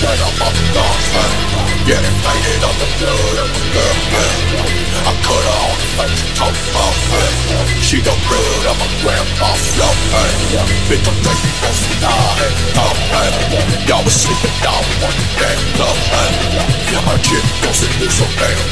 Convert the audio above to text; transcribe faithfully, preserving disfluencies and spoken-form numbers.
that I'm up lost, man. Getting faded on the blood of a girl, man. I cut her on the face, talk about her. She the blood of my grandpa flow, man. Bit the baby boss and I had top, man. Y'all was sleeping down on the damn club, man. Yeah, my chick goes in this so damn